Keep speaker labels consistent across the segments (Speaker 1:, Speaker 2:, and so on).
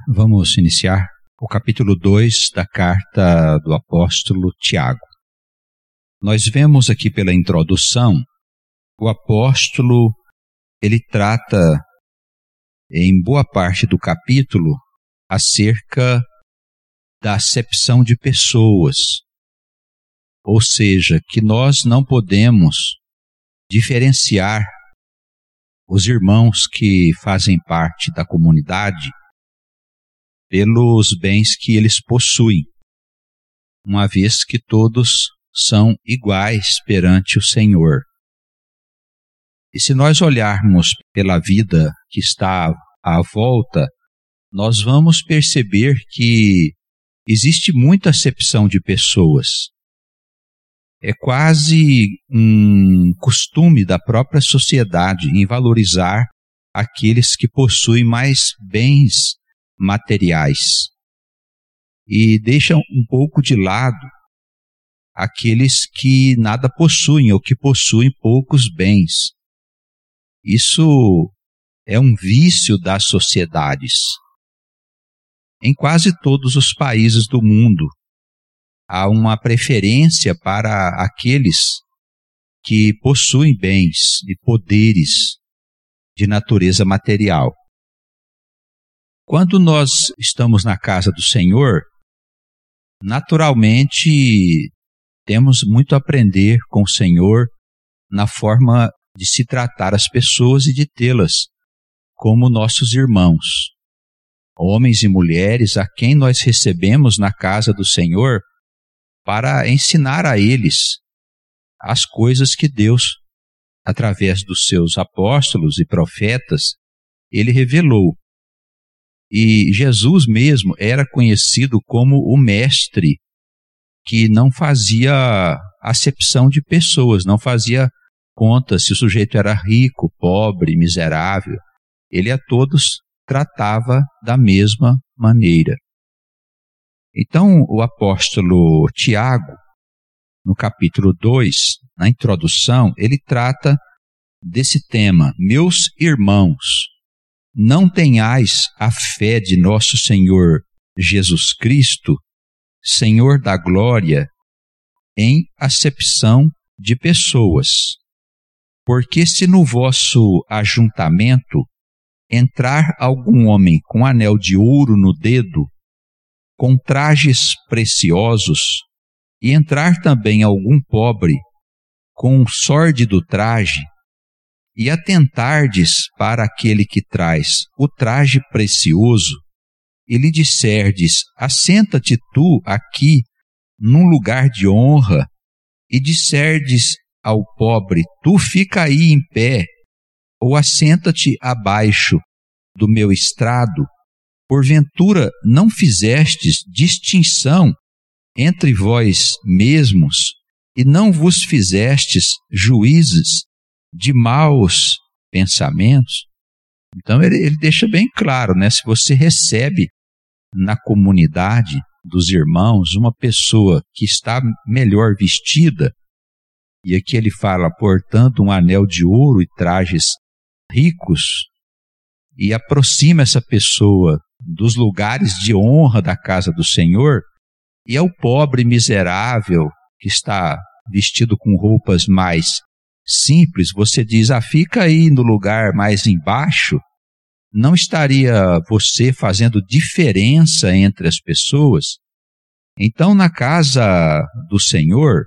Speaker 1: Vamos iniciar o capítulo 2 da carta do apóstolo Tiago. Nós vemos aqui pela introdução, o apóstolo, ele trata em boa parte do capítulo acerca da acepção de pessoas, ou seja, que nós não podemos diferenciar os irmãos que fazem parte da comunidade pelos bens que eles possuem, uma vez que todos são iguais perante o Senhor. E se nós olharmos pela vida que está à volta, nós vamos perceber que existe muita acepção de pessoas. É quase um costume da própria sociedade em valorizar aqueles que possuem mais bens materiais e deixam um pouco de lado aqueles que nada possuem ou que possuem poucos bens. Isso é um vício das sociedades. Em quase todos os países do mundo, há uma preferência para aqueles que possuem bens e poderes de natureza material. Quando nós estamos na casa do Senhor, naturalmente temos muito a aprender com o Senhor na forma de se tratar as pessoas e de tê-las como nossos irmãos. Homens e mulheres a quem nós recebemos na casa do Senhor para ensinar a eles as coisas que Deus, através dos seus apóstolos e profetas, Ele revelou. E Jesus mesmo era conhecido como o mestre que não fazia acepção de pessoas, não fazia conta se o sujeito era rico, pobre, miserável. Ele a todos tratava da mesma maneira. Então, o apóstolo Tiago, no capítulo 2, na introdução, ele trata desse tema: meus irmãos, não tenhais a fé de nosso Senhor Jesus Cristo, Senhor da glória, em acepção de pessoas. Porque se no vosso ajuntamento entrar algum homem com anel de ouro no dedo, com trajes preciosos, e entrar também algum pobre com um sórdido traje, e atentardes para aquele que traz o traje precioso, e lhe disserdes: assenta-te tu aqui num lugar de honra, e disserdes ao pobre: tu fica aí em pé, ou assenta-te abaixo do meu estrado, porventura não fizestes distinção entre vós mesmos, e não vos fizestes juízes de maus pensamentos? Então ele deixa bem claro, né? Se você recebe na comunidade dos irmãos uma pessoa que está melhor vestida, e aqui ele fala, portanto, um anel de ouro e trajes ricos, e aproxima essa pessoa dos lugares de honra da casa do Senhor, e ao pobre miserável que está vestido com roupas mais simples, você diz: fica aí no lugar mais embaixo. Não estaria você fazendo diferença entre as pessoas? Então, na casa do Senhor,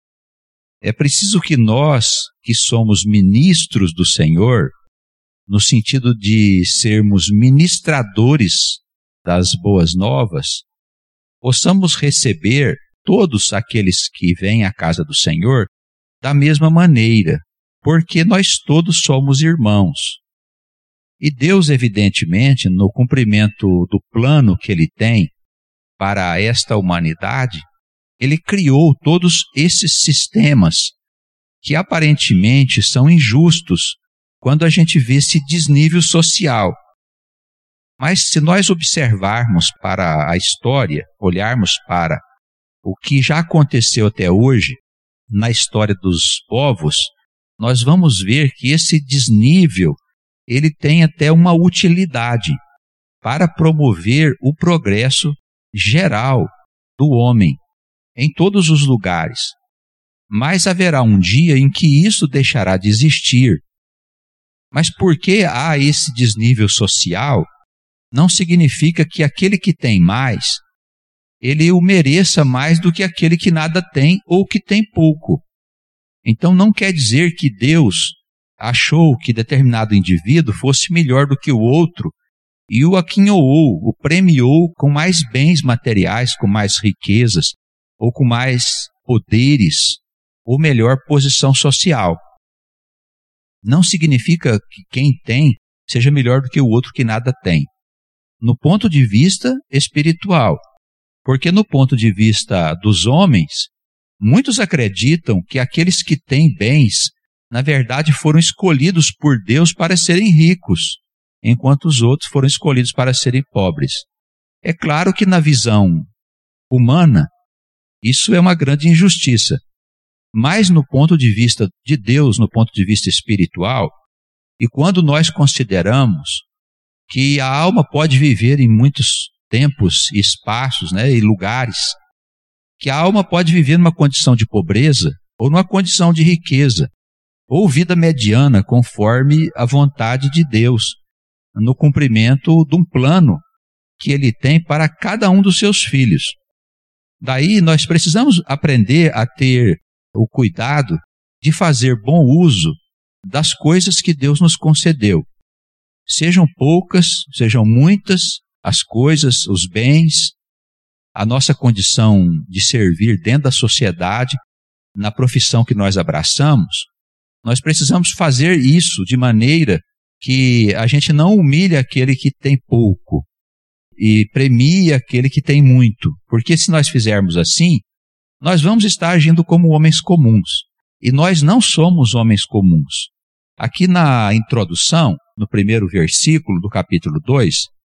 Speaker 1: é preciso que nós, que somos ministros do Senhor, no sentido de sermos ministradores das boas novas, possamos receber todos aqueles que vêm à casa do Senhor da mesma maneira, porque nós todos somos irmãos. E Deus, evidentemente, no cumprimento do plano que Ele tem para esta humanidade, Ele criou todos esses sistemas que aparentemente são injustos quando a gente vê esse desnível social. Mas se nós observarmos para a história, olharmos para o que já aconteceu até hoje na história dos povos, nós vamos ver que esse desnível ele tem até uma utilidade. para promover o progresso geral do homem em todos os lugares. Mas haverá um dia em que isso deixará de existir. Mas porque há esse desnível social, não significa que aquele que tem mais, ele o mereça mais do que aquele que nada tem ou que tem pouco. Então não quer dizer que Deus achou que determinado indivíduo fosse melhor do que o outro e o aquinhoou, o premiou com mais bens materiais, com mais riquezas, ou com mais poderes, ou melhor posição social. Não significa que quem tem seja melhor do que o outro que nada tem. No ponto de vista espiritual, porque no ponto de vista dos homens, muitos acreditam que aqueles que têm bens, na verdade, foram escolhidos por Deus para serem ricos, enquanto os outros foram escolhidos para serem pobres. É claro que na visão humana, isso é uma grande injustiça, mas no ponto de vista de Deus, no ponto de vista espiritual, e quando nós consideramos que a alma pode viver em muitos tempos e espaços, e lugares, que a alma pode viver numa condição de pobreza ou numa condição de riqueza, ou vida mediana, conforme a vontade de Deus, no cumprimento de um plano que Ele tem para cada um dos seus filhos. Daí nós precisamos aprender a ter o cuidado de fazer bom uso das coisas que Deus nos concedeu. Sejam poucas, sejam muitas, as coisas, os bens, a nossa condição de servir dentro da sociedade, na profissão que nós abraçamos, nós precisamos fazer isso de maneira que a gente não humilhe aquele que tem pouco e premie aquele que tem muito, porque se nós fizermos assim, nós vamos estar agindo como homens comuns, e nós não somos homens comuns. Aqui na introdução, no primeiro versículo do capítulo 2,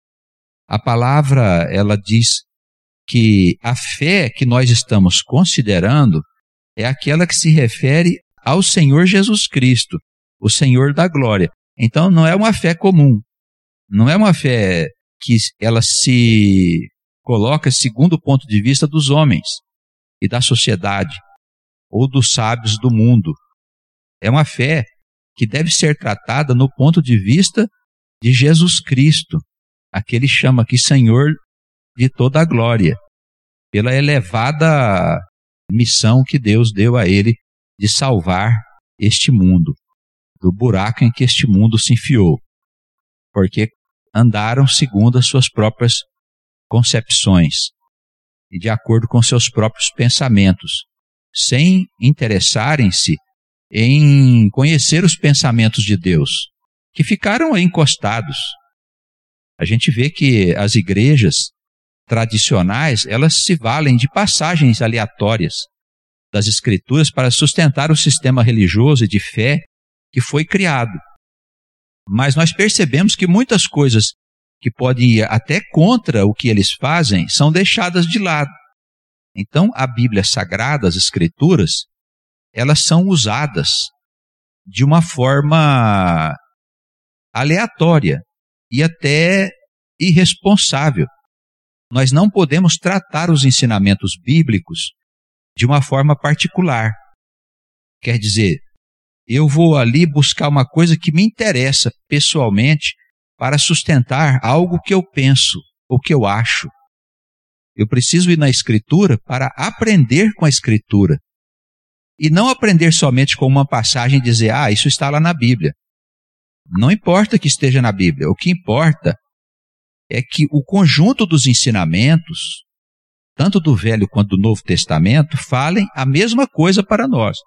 Speaker 1: a palavra, ela diz que a fé que nós estamos considerando é aquela que se refere ao Senhor Jesus Cristo, o Senhor da glória. Então não é uma fé comum, não é uma fé que ela se coloca segundo o ponto de vista dos homens e da sociedade, ou dos sábios do mundo. É uma fé que deve ser tratada no ponto de vista de Jesus Cristo, aquele chama aqui Senhor de toda a glória, pela elevada missão que Deus deu a ele de salvar este mundo, do buraco em que este mundo se enfiou, porque andaram segundo as suas próprias concepções e de acordo com seus próprios pensamentos, sem interessarem-se em conhecer os pensamentos de Deus, que ficaram aí encostados. A gente vê que as igrejas tradicionais, elas se valem de passagens aleatórias das Escrituras para sustentar o sistema religioso e de fé que foi criado. Mas nós percebemos que muitas coisas que podem ir até contra o que eles fazem são deixadas de lado. Então, a Bíblia Sagrada, as Escrituras, elas são usadas de uma forma aleatória e até irresponsável. Nós não podemos tratar os ensinamentos bíblicos de uma forma particular. Quer dizer, eu vou ali buscar uma coisa que me interessa pessoalmente para sustentar algo que eu penso ou que eu acho. Eu preciso ir na Escritura para aprender com a Escritura. E não aprender somente com uma passagem e dizer, isso está lá na Bíblia. Não importa que esteja na Bíblia. O que importa é que o conjunto dos ensinamentos, tanto do Velho quanto do Novo Testamento, falem a mesma coisa para nós.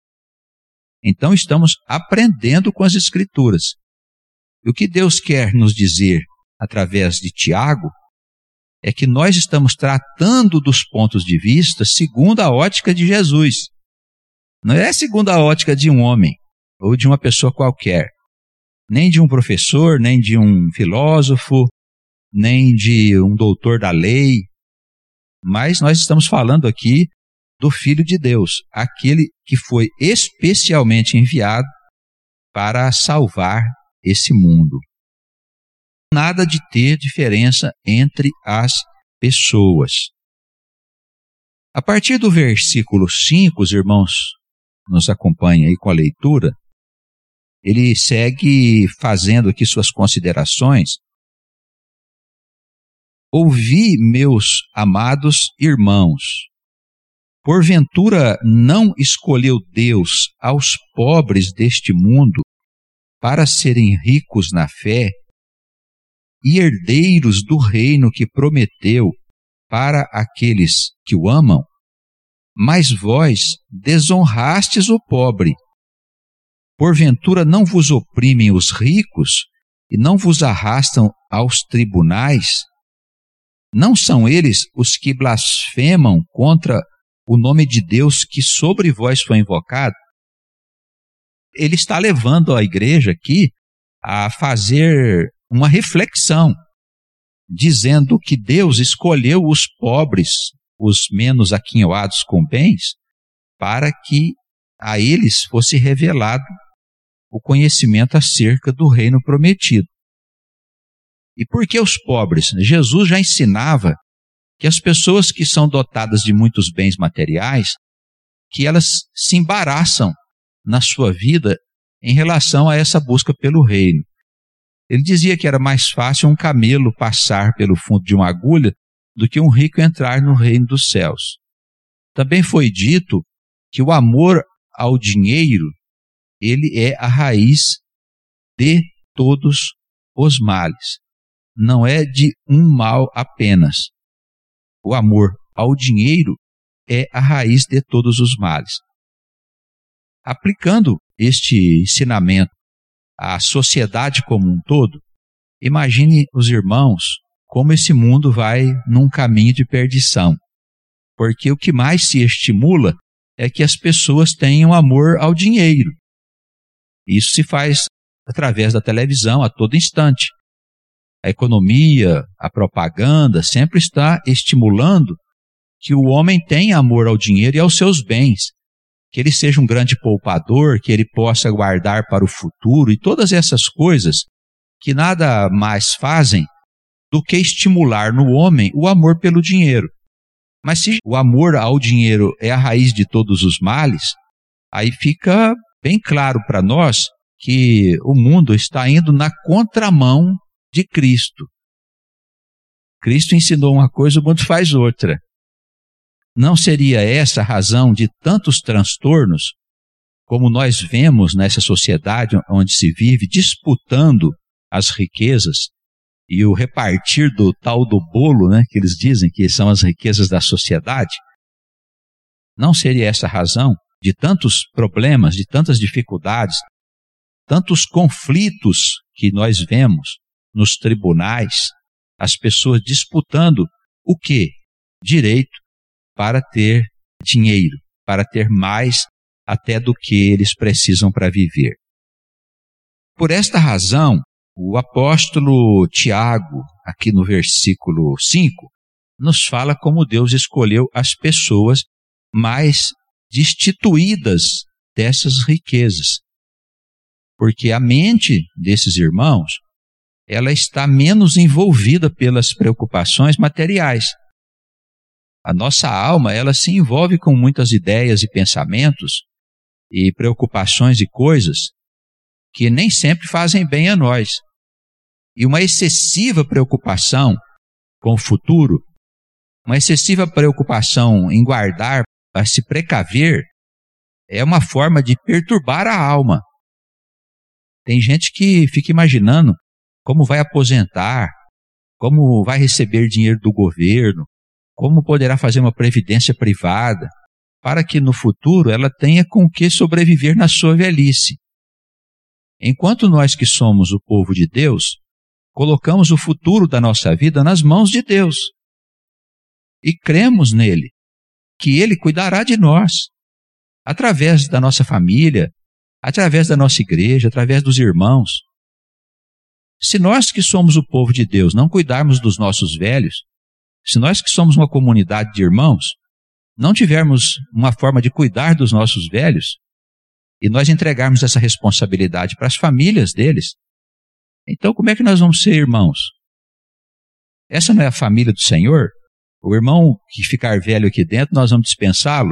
Speaker 1: Então estamos aprendendo com as Escrituras. E o que Deus quer nos dizer através de Tiago é que nós estamos tratando dos pontos de vista segundo a ótica de Jesus. Não é segundo a ótica de um homem ou de uma pessoa qualquer, nem de um professor, nem de um filósofo, nem de um doutor da lei, mas nós estamos falando aqui do Filho de Deus, aquele que foi especialmente enviado para salvar esse mundo. nada de ter diferença entre as pessoas. A partir do versículo 5, os irmãos nos acompanhem aí com a leitura, ele segue fazendo aqui suas considerações. Ouvi, meus amados irmãos, porventura não escolheu Deus aos pobres deste mundo para serem ricos na fé e herdeiros do reino que prometeu para aqueles que o amam? Mas vós desonrastes o pobre. Porventura não vos oprimem os ricos e não vos arrastam aos tribunais? Não são eles os que blasfemam contra o nome de Deus que sobre vós foi invocado? Ele está levando a igreja aqui a fazer uma reflexão, dizendo que Deus escolheu os pobres, os menos aquinhoados com bens, para que a eles fosse revelado o conhecimento acerca do reino prometido. E por que os pobres? Jesus já ensinava que as pessoas que são dotadas de muitos bens materiais, que elas se embaraçam na sua vida em relação a essa busca pelo reino. Ele dizia que era mais fácil um camelo passar pelo fundo de uma agulha do que um rico entrar no reino dos céus. Também foi dito que o amor ao dinheiro, ele é a raiz de todos os males. Não é de um mal apenas. O amor ao dinheiro é a raiz de todos os males. Aplicando este ensinamento à sociedade como um todo, imagine os irmãos como esse mundo vai num caminho de perdição. Porque o que mais se estimula é que as pessoas tenham amor ao dinheiro. Isso se faz através da televisão a todo instante. A economia, a propaganda sempre está estimulando que o homem tenha amor ao dinheiro e aos seus bens, que ele seja um grande poupador, que ele possa guardar para o futuro e todas essas coisas que nada mais fazem do que estimular no homem o amor pelo dinheiro. Mas se o amor ao dinheiro é a raiz de todos os males, aí fica bem claro para nós que o mundo está indo na contramão de Cristo. Cristo ensinou uma coisa, o mundo faz outra. Não seria essa a razão de tantos transtornos, como nós vemos nessa sociedade onde se vive disputando as riquezas e o repartir do tal do bolo, que eles dizem que são as riquezas da sociedade? Não seria essa a razão de tantos problemas, de tantas dificuldades, tantos conflitos que nós vemos nos tribunais, as pessoas disputando o quê? Direito para ter dinheiro, para ter mais até do que eles precisam para viver. Por esta razão, o apóstolo Tiago, aqui no versículo 5, nos fala como Deus escolheu as pessoas mais destituídas dessas riquezas. Porque a mente desses irmãos, ela está menos envolvida pelas preocupações materiais. A nossa alma, ela se envolve com muitas ideias e pensamentos e preocupações e coisas que nem sempre fazem bem a nós. E uma excessiva preocupação com o futuro, uma excessiva preocupação em guardar, para se precaver, é uma forma de perturbar a alma. Tem gente que fica imaginando como vai aposentar, como vai receber dinheiro do governo, como poderá fazer uma previdência privada, para que no futuro ela tenha com que sobreviver na sua velhice. Enquanto nós que somos o povo de Deus, colocamos o futuro da nossa vida nas mãos de Deus e cremos nele, que ele cuidará de nós, através da nossa família, através da nossa igreja, através dos irmãos. Se nós que somos o povo de Deus não cuidarmos dos nossos velhos, se nós que somos uma comunidade de irmãos, não tivermos uma forma de cuidar dos nossos velhos, e nós entregarmos essa responsabilidade para as famílias deles, Então, como é que nós vamos ser irmãos? Essa não é a família do Senhor? O irmão que ficar velho aqui dentro, nós vamos dispensá-lo?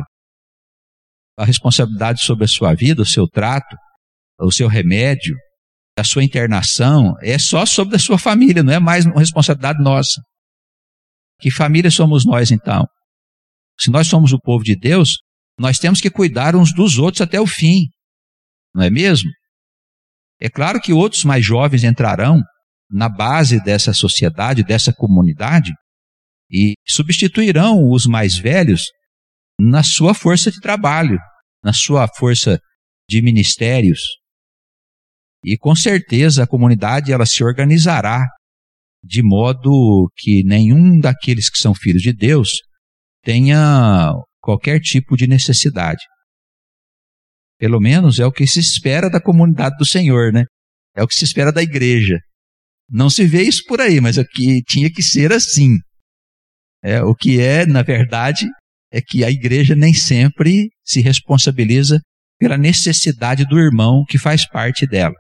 Speaker 1: A responsabilidade sobre a sua vida, o seu trato, o seu remédio, a sua internação, é só sobre a sua família, não é mais uma responsabilidade nossa. Que família somos nós, então? Se nós somos o povo de Deus, nós temos que cuidar uns dos outros até o fim, não é mesmo? É claro que outros mais jovens entrarão na base dessa sociedade, dessa comunidade, e substituirão os mais velhos na sua força de trabalho, na sua força de ministérios. E com certeza a comunidade ela se organizará de modo que nenhum daqueles que são filhos de Deus tenha qualquer tipo de necessidade. Pelo menos é o que se espera da comunidade do Senhor, né? É o que se espera da igreja. Não se vê isso por aí, mas aqui tinha que ser assim. O que é, na verdade, é que a igreja nem sempre se responsabiliza pela necessidade do irmão que faz parte dela.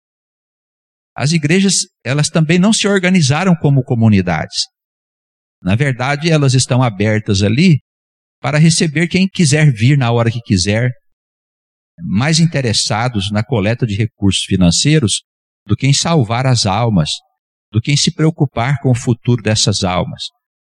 Speaker 1: As igrejas, elas também não se organizaram como comunidades. Na verdade, elas estão abertas ali para receber quem quiser vir na hora que quiser, mais interessados na coleta de recursos financeiros do que em salvar as almas, do que em se preocupar com o futuro dessas almas.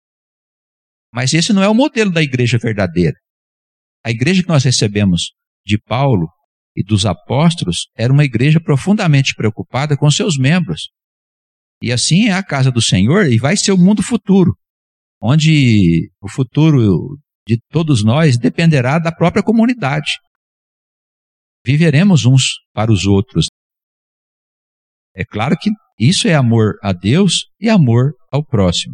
Speaker 1: Mas esse não é o modelo da igreja verdadeira. A igreja que nós recebemos de Paulo e dos apóstolos era uma igreja profundamente preocupada com seus membros. E assim é a casa do Senhor e vai ser o mundo futuro, onde o futuro de todos nós dependerá da própria comunidade. Viveremos uns para os outros. É claro que isso é amor a Deus e amor ao próximo.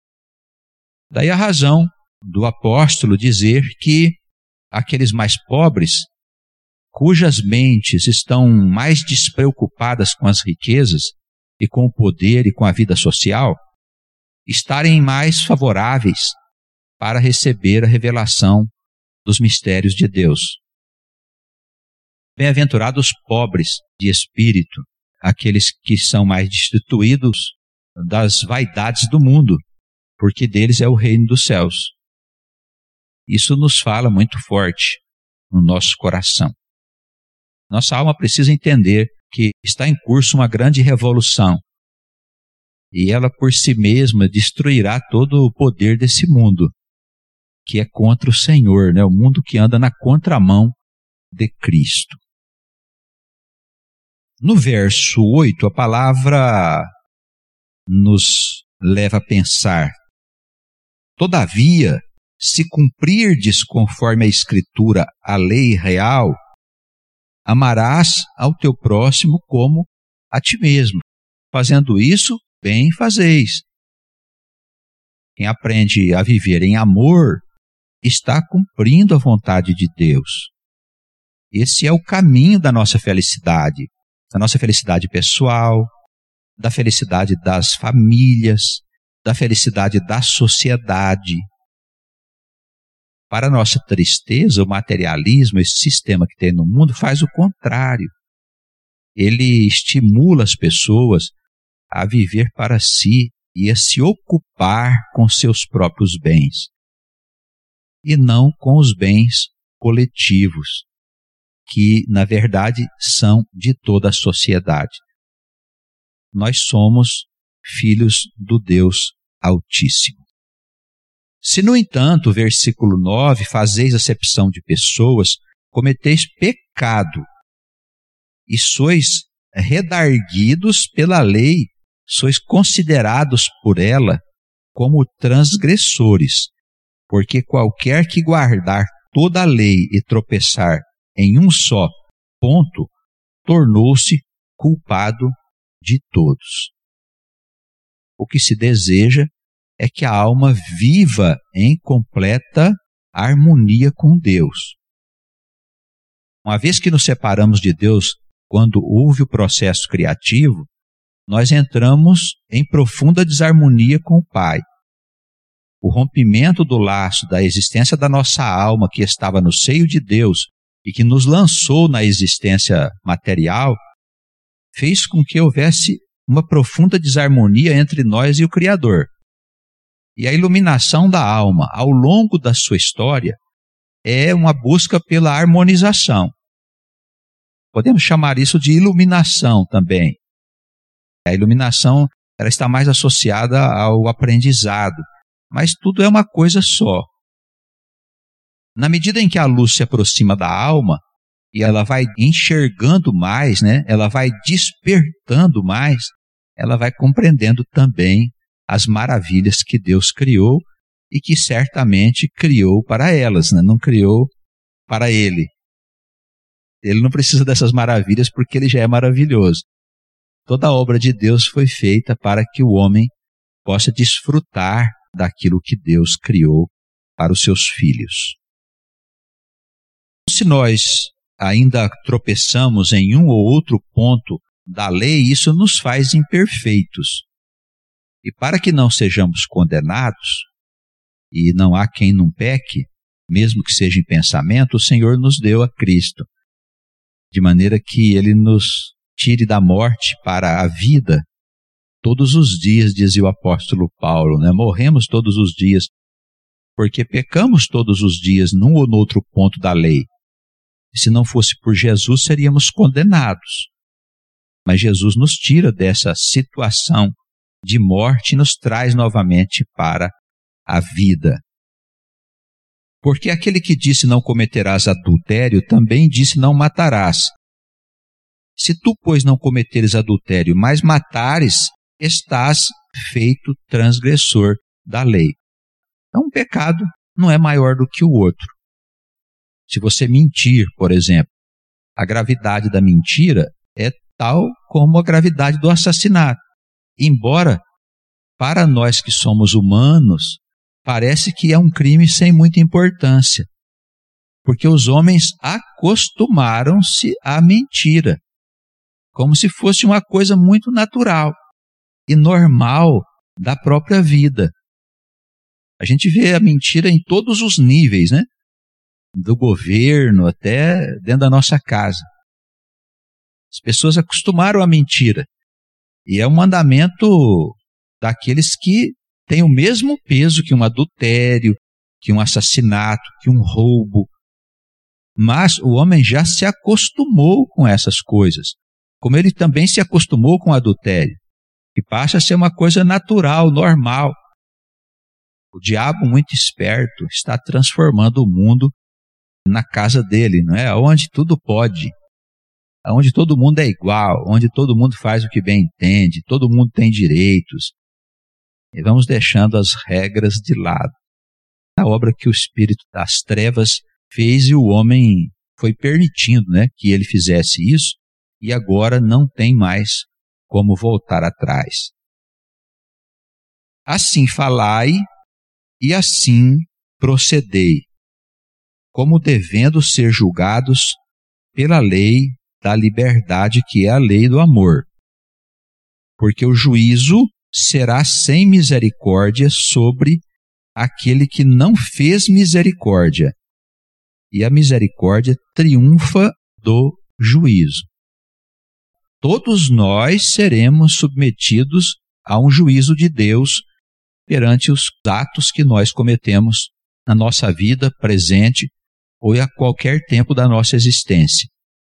Speaker 1: Daí a razão do apóstolo dizer que aqueles mais pobres, cujas mentes estão mais despreocupadas com as riquezas e com o poder e com a vida social, estarem mais favoráveis para receber a revelação dos mistérios de Deus. Bem-aventurados os pobres de espírito, aqueles que são mais destituídos das vaidades do mundo, porque deles é o reino dos céus. Isso nos fala muito forte no nosso coração. Nossa alma precisa entender que está em curso uma grande revolução e ela por si mesma destruirá todo o poder desse mundo, que é contra o Senhor, né? O mundo que anda na contramão de Cristo. No verso 8, a palavra nos leva a pensar: todavia, se cumprirdes conforme a Escritura a lei real, amarás ao teu próximo como a ti mesmo. Fazendo isso, bem fazeis. Quem aprende a viver em amor está cumprindo a vontade de Deus. Esse é o caminho da nossa felicidade pessoal, da felicidade das famílias, da felicidade da sociedade. Para nossa tristeza, o materialismo, esse sistema que tem no mundo, faz o contrário. Ele estimula as pessoas a viver para si e a se ocupar com seus próprios bens, e não com os bens coletivos, que, na verdade, são de toda a sociedade. Nós somos filhos do Deus Altíssimo. Se, no entanto, versículo 9, fazeis acepção de pessoas, cometeis pecado, e sois redarguidos pela lei, sois considerados por ela como transgressores, porque qualquer que guardar toda a lei e tropeçar em um só ponto, tornou-se culpado de todos. O que se deseja é que a alma viva em completa harmonia com Deus. Uma vez que nos separamos de Deus, quando houve o processo criativo, nós entramos em profunda desarmonia com o Pai. O rompimento do laço da existência da nossa alma, que estava no seio de Deus e que nos lançou na existência material, fez com que houvesse uma profunda desarmonia entre nós e o Criador. E a iluminação da alma, ao longo da sua história, é uma busca pela harmonização. Podemos chamar isso de iluminação também. A iluminação, ela está mais associada ao aprendizado, mas tudo é uma coisa só. Na medida em que a luz se aproxima da alma, e ela vai enxergando mais, né? Ela vai despertando mais, ela vai compreendendo também as maravilhas que Deus criou e que certamente criou para elas, né? Não criou para Ele. Ele não precisa dessas maravilhas porque Ele já é maravilhoso. Toda a obra de Deus foi feita para que o homem possa desfrutar daquilo que Deus criou para os seus filhos. Se nós ainda tropeçamos em um ou outro ponto da lei, isso nos faz imperfeitos. E para que não sejamos condenados, e não há quem não peque, mesmo que seja em pensamento, o Senhor nos deu a Cristo, de maneira que Ele nos tire da morte para a vida todos os dias, dizia o apóstolo Paulo, né? Morremos todos os dias, porque pecamos todos os dias num ou no outro ponto da lei. Se não fosse por Jesus, seríamos condenados. Mas Jesus nos tira dessa situação de morte e nos traz novamente para a vida. Porque aquele que disse não cometerás adultério, também disse não matarás. Se tu, pois, não cometeres adultério, mas matares, estás feito transgressor da lei. Então, um pecado não é maior do que o outro. Se você mentir, por exemplo, a gravidade da mentira é tal como a gravidade do assassinato. Embora, para nós que somos humanos, parece que é um crime sem muita importância, porque os homens acostumaram-se à mentira, como se fosse uma coisa muito natural e normal da própria vida. A gente vê a mentira em todos os níveis, né? Do governo até dentro da nossa casa. As pessoas acostumaram à mentira. E é um mandamento daqueles que têm o mesmo peso que um adultério, que um assassinato, que um roubo. Mas o homem já se acostumou com essas coisas, como ele também se acostumou com o adultério, que passa a ser uma coisa natural, normal. O diabo, muito esperto, está transformando o mundo na casa dele, não é? Onde tudo pode, onde todo mundo é igual, onde todo mundo faz o que bem entende, todo mundo tem direitos. E vamos deixando as regras de lado. A obra que o espírito das trevas fez e o homem foi permitindo, né, que ele fizesse isso, e agora não tem mais como voltar atrás. Assim falai e assim procedei, como devendo ser julgados pela lei da liberdade, que é a lei do amor. Porque o juízo será sem misericórdia sobre aquele que não fez misericórdia, e a misericórdia triunfa do juízo. Todos nós seremos submetidos a um juízo de Deus perante os atos que nós cometemos na nossa vida presente ou a qualquer tempo da nossa existência.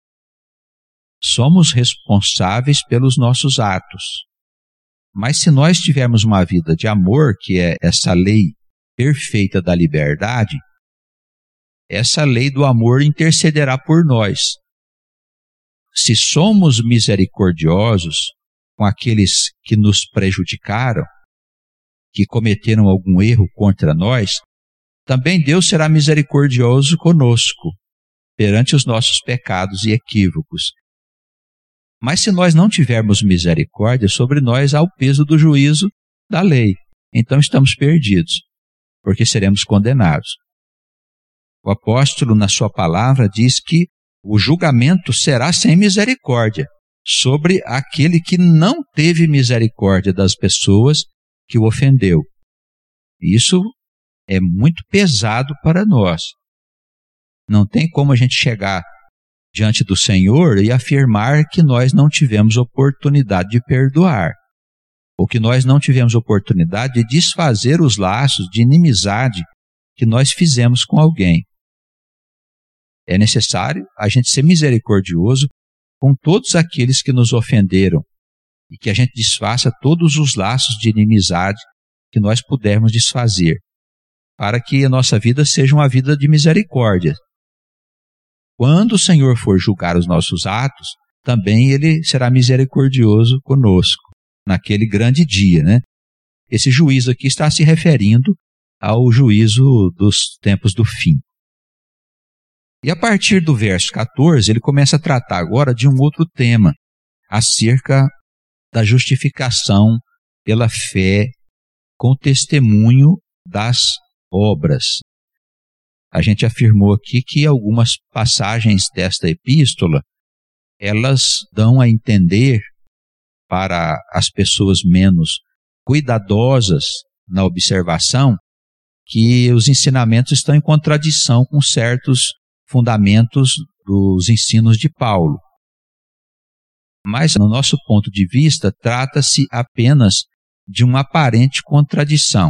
Speaker 1: Somos responsáveis pelos nossos atos. Mas se nós tivermos uma vida de amor, que é essa lei perfeita da liberdade, essa lei do amor intercederá por nós. Se somos misericordiosos com aqueles que nos prejudicaram, que cometeram algum erro contra nós, também Deus será misericordioso conosco, perante os nossos pecados e equívocos. Mas se nós não tivermos misericórdia, sobre nós há o peso do juízo da lei. Então estamos perdidos, porque seremos condenados. O apóstolo, na sua palavra, diz que o julgamento será sem misericórdia sobre aquele que não teve misericórdia das pessoas que o ofendeu. Isso é muito pesado para nós. Não tem como a gente chegar diante do Senhor e afirmar que nós não tivemos oportunidade de perdoar, ou que nós não tivemos oportunidade de desfazer os laços de inimizade que nós fizemos com alguém. É necessário a gente ser misericordioso com todos aqueles que nos ofenderam e que a gente desfaça todos os laços de inimizade que nós pudermos desfazer, para que a nossa vida seja uma vida de misericórdia. Quando o Senhor for julgar os nossos atos, também Ele será misericordioso conosco, naquele grande dia, né? Esse juízo aqui está se referindo ao juízo dos tempos do fim. E a partir do verso 14, ele começa a tratar agora de um outro tema, acerca da justificação pela fé com o testemunho das obras. A gente afirmou aqui que algumas passagens desta epístola, elas dão a entender para as pessoas menos cuidadosas na observação que os ensinamentos estão em contradição com certos fundamentos dos ensinos de Paulo. Mas, no nosso ponto de vista, trata-se apenas de uma aparente contradição.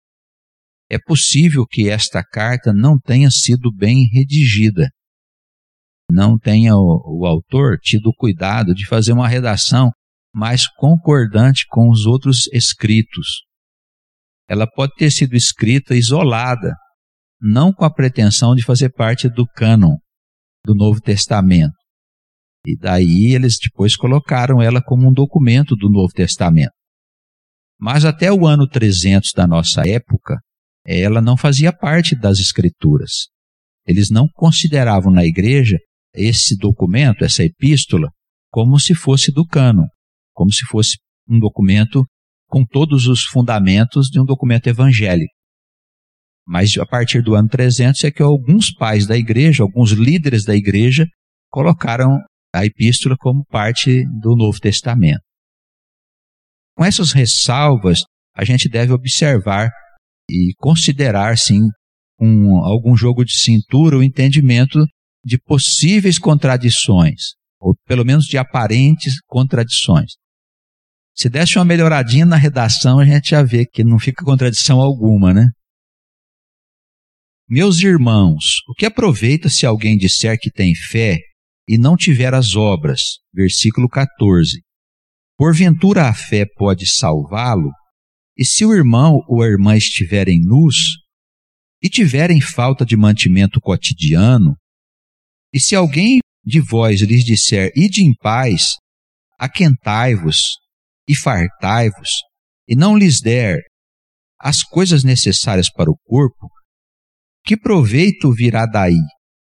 Speaker 1: É possível que esta carta não tenha sido bem redigida, não tenha o autor tido o cuidado de fazer uma redação mais concordante com os outros escritos. Ela pode ter sido escrita isolada, não com a pretensão de fazer parte do cânon do Novo Testamento. E daí eles depois colocaram ela como um documento do Novo Testamento. Mas até o ano 300 da nossa época, ela não fazia parte das Escrituras. Eles não consideravam na igreja esse documento, essa epístola, como se fosse do cânon, como se fosse um documento com todos os fundamentos de um documento evangélico. Mas a partir do ano 300 é que alguns pais da igreja, alguns líderes da igreja, colocaram a epístola como parte do Novo Testamento. Com essas ressalvas, a gente deve observar e considerar, sim, algum jogo de cintura, o entendimento de possíveis contradições, ou pelo menos de aparentes contradições. Se desse uma melhoradinha na redação, a gente já vê que não fica contradição alguma, né? Meus irmãos, o que aproveita se alguém disser que tem fé e não tiver as obras? Versículo 14. Porventura a fé pode salvá-lo? E se o irmão ou a irmã estiverem nus e tiverem falta de mantimento cotidiano, e se alguém de vós lhes disser, ide em paz, aquentai-vos e fartai-vos, e não lhes der as coisas necessárias para o corpo, que proveito virá daí?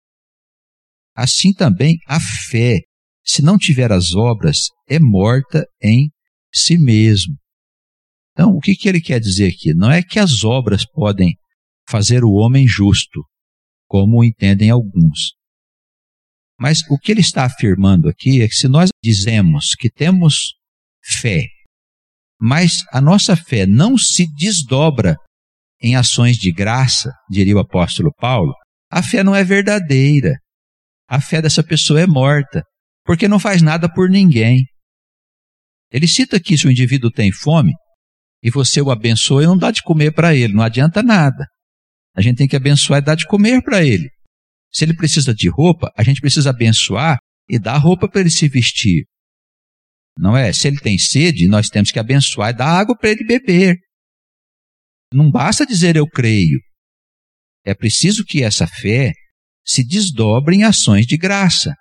Speaker 1: Assim também a fé, se não tiver as obras, é morta em si mesmo. Então, o que ele quer dizer aqui? Não é que as obras podem fazer o homem justo, como entendem alguns. Mas o que ele está afirmando aqui é que se nós dizemos que temos fé, mas a nossa fé não se desdobra em ações de graça, diria o apóstolo Paulo, a fé não é verdadeira. A fé dessa pessoa é morta, porque não faz nada por ninguém. Ele cita aqui, se o indivíduo tem fome, e você o abençoa e não dá de comer para ele, não adianta nada. A gente tem que abençoar e dar de comer para ele. Se ele precisa de roupa, a gente precisa abençoar e dar roupa para ele se vestir. Não é? Se ele tem sede, nós temos que abençoar e dar água para ele beber. Não basta dizer eu creio. É preciso que essa fé se desdobre em ações de graça.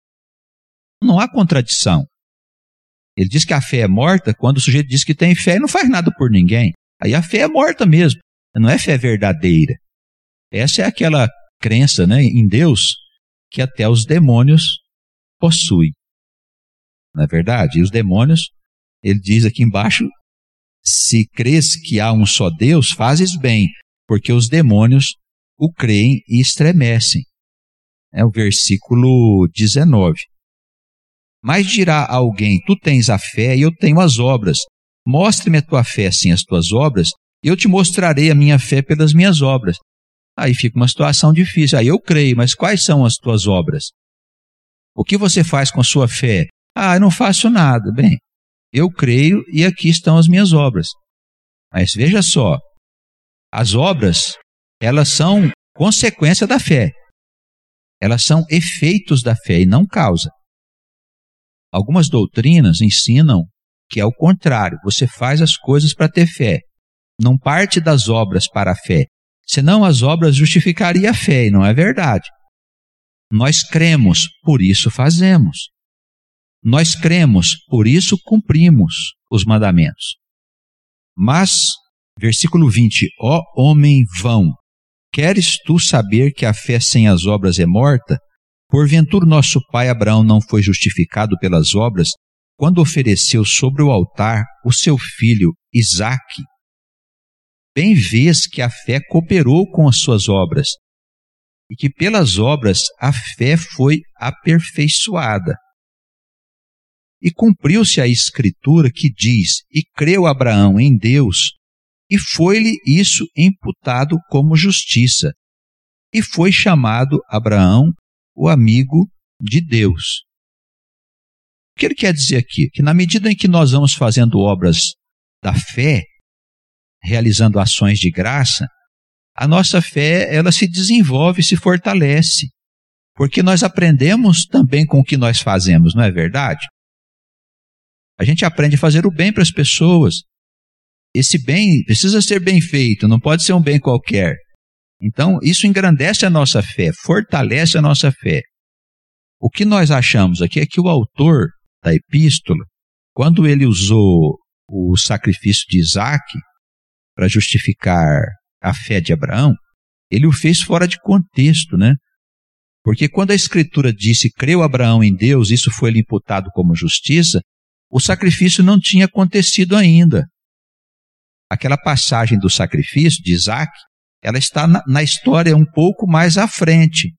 Speaker 1: Não há contradição. Ele diz que a fé é morta quando o sujeito diz que tem fé e não faz nada por ninguém. Aí a fé é morta mesmo. Não é fé verdadeira. Essa é aquela crença, né, em Deus que até os demônios possuem. Não é verdade? E os demônios, ele diz aqui embaixo, se crês que há um só Deus, fazes bem, porque os demônios o creem e estremecem. É o versículo 19. Mas dirá alguém, tu tens a fé e eu tenho as obras. Mostre-me a tua fé sem as tuas obras, e eu te mostrarei a minha fé pelas minhas obras. Aí fica uma situação difícil. Aí eu creio, mas quais são as tuas obras? O que você faz com a sua fé? Eu não faço nada. Bem, eu creio e aqui estão as minhas obras. Mas veja só, as obras, elas são consequência da fé. Elas são efeitos da fé e não causa. Algumas doutrinas ensinam que é o contrário, você faz as coisas para ter fé. Não parte das obras para a fé, senão as obras justificariam a fé, e não é verdade. Nós cremos, por isso fazemos. Nós cremos, por isso cumprimos os mandamentos. Mas, versículo 20, ó homem vão, queres tu saber que a fé sem as obras é morta? Porventura nosso pai Abraão não foi justificado pelas obras quando ofereceu sobre o altar o seu filho Isaque? Bem vês que a fé cooperou com as suas obras, e que pelas obras a fé foi aperfeiçoada. E cumpriu-se a escritura que diz, e creu Abraão em Deus, e foi-lhe isso imputado como justiça, e foi chamado Abraão o amigo de Deus. O que ele quer dizer aqui? Que na medida em que nós vamos fazendo obras da fé, realizando ações de graça, a nossa fé, ela se desenvolve, se fortalece, porque nós aprendemos também com o que nós fazemos, não é verdade? A gente aprende a fazer o bem para as pessoas. Esse bem precisa ser bem feito, não pode ser um bem qualquer. Então, isso engrandece a nossa fé, fortalece a nossa fé. O que nós achamos aqui é que o autor da epístola, quando ele usou o sacrifício de Isaque para justificar a fé de Abraão, ele o fez fora de contexto, né? Porque quando a Escritura disse, creu Abraão em Deus, isso foi-lhe imputado como justiça, o sacrifício não tinha acontecido ainda. Aquela passagem do sacrifício de Isaque, ela está na história um pouco mais à frente.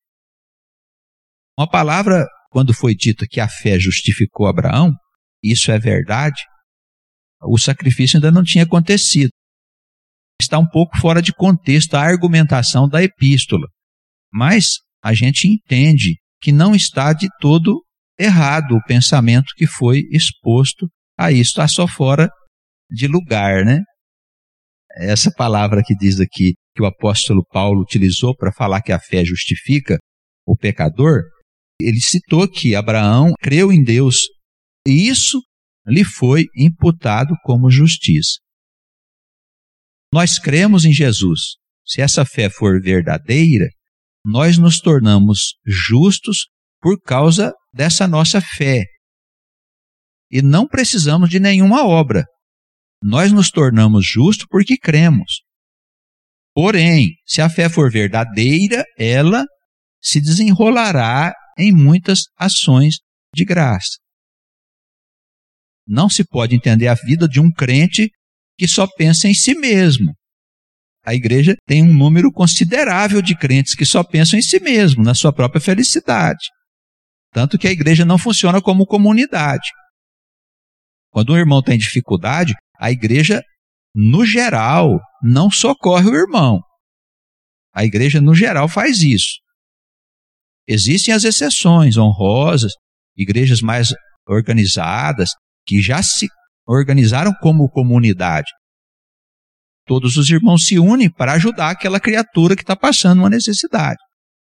Speaker 1: Uma palavra, quando foi dito que a fé justificou Abraão, isso é verdade, o sacrifício ainda não tinha acontecido. Está um pouco fora de contexto a argumentação da epístola, mas a gente entende que não está de todo errado o pensamento que foi exposto a isso, está só fora de lugar, né? Essa palavra que diz aqui, que o apóstolo Paulo utilizou para falar que a fé justifica o pecador, ele citou que Abraão creu em Deus e isso lhe foi imputado como justiça. Nós cremos em Jesus. Se essa fé for verdadeira, nós nos tornamos justos por causa dessa nossa fé. E não precisamos de nenhuma obra. Nós nos tornamos justos porque cremos. Porém, se a fé for verdadeira, ela se desenrolará em muitas ações de graça. Não se pode entender a vida de um crente que só pensa em si mesmo. A igreja tem um número considerável de crentes que só pensam em si mesmo, na sua própria felicidade. Tanto que a igreja não funciona como comunidade. Quando um irmão tem dificuldade, a igreja, no geral, não socorre o irmão. A igreja, no geral, faz isso. Existem as exceções honrosas, igrejas mais organizadas, que já se organizaram como comunidade. Todos os irmãos se unem para ajudar aquela criatura que está passando uma necessidade.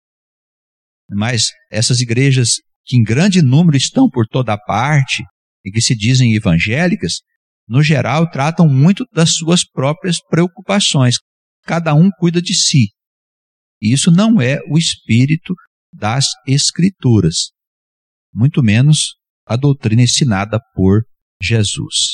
Speaker 1: Mas essas igrejas que em grande número estão por toda parte e que se dizem evangélicas, no geral tratam muito das suas próprias preocupações. Cada um cuida de si. E isso não é o espírito das Escrituras, muito menos a doutrina ensinada por Jesus.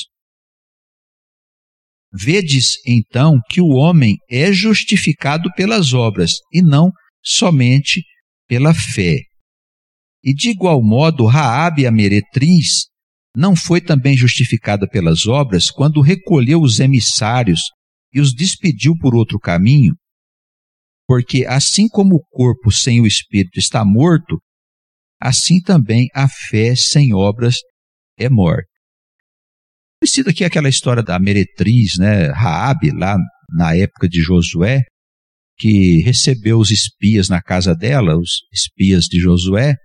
Speaker 1: Vedes, então, que o homem é justificado pelas obras e não somente pela fé. E de igual modo, Raabe, a meretriz, não foi também justificada pelas obras quando recolheu os emissários e os despediu por outro caminho? Porque assim como o corpo sem o espírito está morto, assim também a fé sem obras é morta. Cita aqui aquela história da meretriz, né, Raabe, lá na época de Josué, que recebeu os espias na casa dela, os espias de Josué,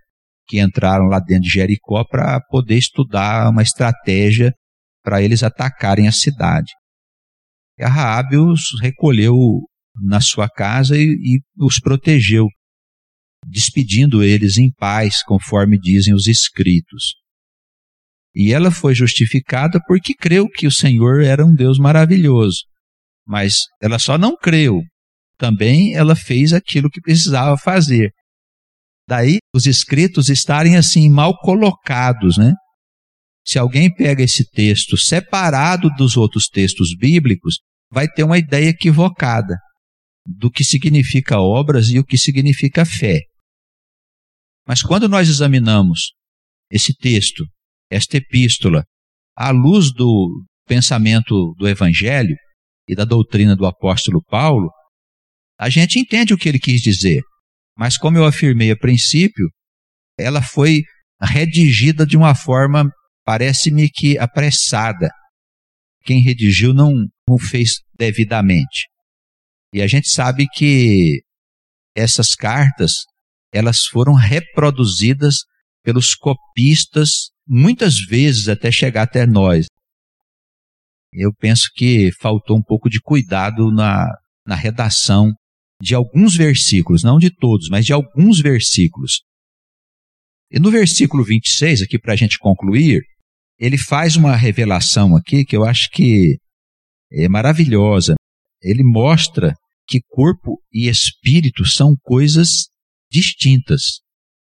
Speaker 1: que entraram lá dentro de Jericó para poder estudar uma estratégia para eles atacarem a cidade. E a Raabe os recolheu na sua casa e os protegeu, despedindo eles em paz, conforme dizem os escritos. E ela foi justificada porque creu que o Senhor era um Deus maravilhoso. Mas ela só não creu, também ela fez aquilo que precisava fazer. Daí os escritos estarem assim mal colocados, né? Se alguém pega esse texto separado dos outros textos bíblicos, vai ter uma ideia equivocada do que significa obras e o que significa fé. Mas quando nós examinamos esse texto, esta epístola, à luz do pensamento do Evangelho e da doutrina do apóstolo Paulo, a gente entende o que ele quis dizer. Mas como eu afirmei a princípio, ela foi redigida de uma forma, parece-me que apressada. Quem redigiu não fez devidamente. E a gente sabe que essas cartas, elas foram reproduzidas pelos copistas, muitas vezes até chegar até nós. Eu penso que faltou um pouco de cuidado na redação de alguns versículos, não de todos, mas de alguns versículos. E no versículo 26, aqui para a gente concluir, ele faz uma revelação aqui que eu acho que é maravilhosa. Ele mostra que corpo e espírito são coisas distintas.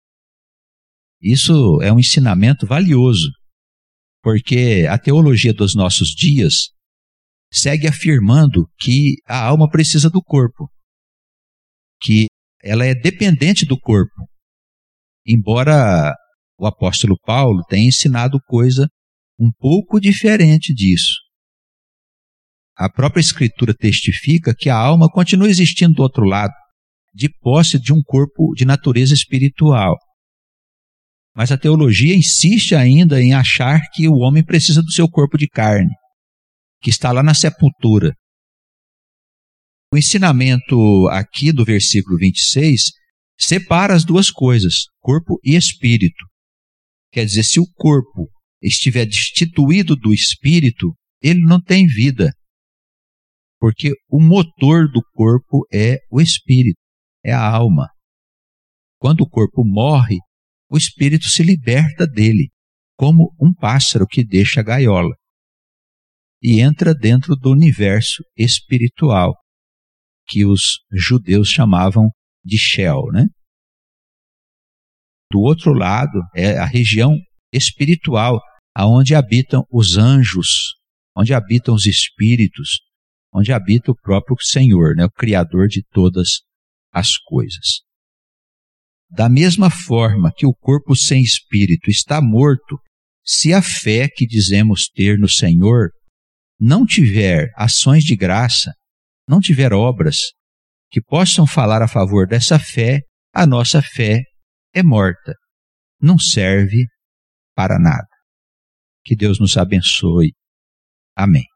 Speaker 1: Isso é um ensinamento valioso, porque a teologia dos nossos dias segue afirmando que a alma precisa do corpo, que ela é dependente do corpo, embora o apóstolo Paulo tenha ensinado coisa um pouco diferente disso. A própria Escritura testifica que a alma continua existindo do outro lado, de posse de um corpo de natureza espiritual. Mas a teologia insiste ainda em achar que o homem precisa do seu corpo de carne, que está lá na sepultura. O ensinamento aqui do versículo 26 separa as duas coisas, corpo e espírito. Quer dizer, se o corpo estiver destituído do espírito, ele não tem vida. Porque o motor do corpo é o espírito, é a alma. Quando o corpo morre, o espírito se liberta dele, como um pássaro que deixa a gaiola, e entra dentro do universo espiritual, que os judeus chamavam de Sheol, né? Do outro lado é a região espiritual, aonde habitam os anjos, onde habitam os espíritos, onde habita o próprio Senhor, né? O Criador de todas as coisas. Da mesma forma que o corpo sem espírito está morto, se a fé que dizemos ter no Senhor não tiver ações de graça, não tiver obras que possam falar a favor dessa fé, a nossa fé é morta, não serve para nada. Que Deus nos abençoe. Amém.